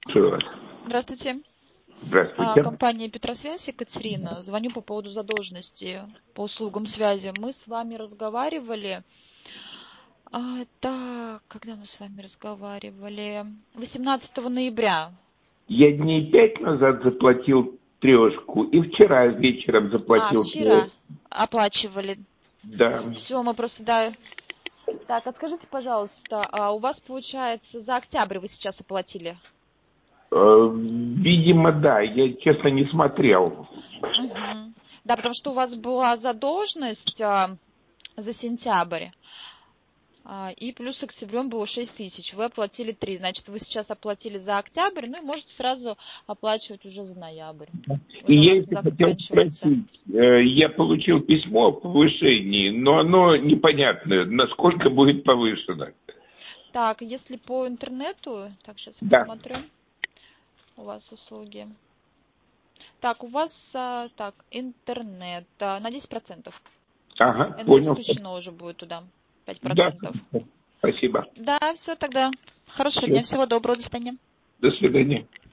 Слушаю вас. Здравствуйте. Здравствуйте. Компания Петросвязь, Екатерина. Звоню по поводу задолженности по услугам связи. Мы с вами разговаривали. Когда мы с вами разговаривали? 18 ноября. Я дней 5 назад заплатил 3, и вчера вечером заплатил 3. Вчера оплачивали. Да. Все, мы просто, да. Так, скажите, пожалуйста, у вас, получается, за октябрь вы сейчас оплатили? Видимо, да. Я, честно, не смотрел. Угу. Да, потому что у вас была задолженность за сентябрь. И плюс октябрем было 6 тысяч, вы оплатили 3. Значит, вы сейчас оплатили за октябрь, ну и можете сразу оплачивать уже за ноябрь. И Уже у я вас еще хотел заканчивается. спросить. Я получил письмо о повышении, но оно непонятное, насколько будет повышено. Так, если по интернету, так, сейчас я Да. посмотрю, у вас услуги. Так, у вас, интернет на 10%. Ага, Это понял. включено уже будет туда, Да, 5%. спасибо. Да, все тогда. Хорошего Всё. дня, всего доброго, до свидания. До свидания.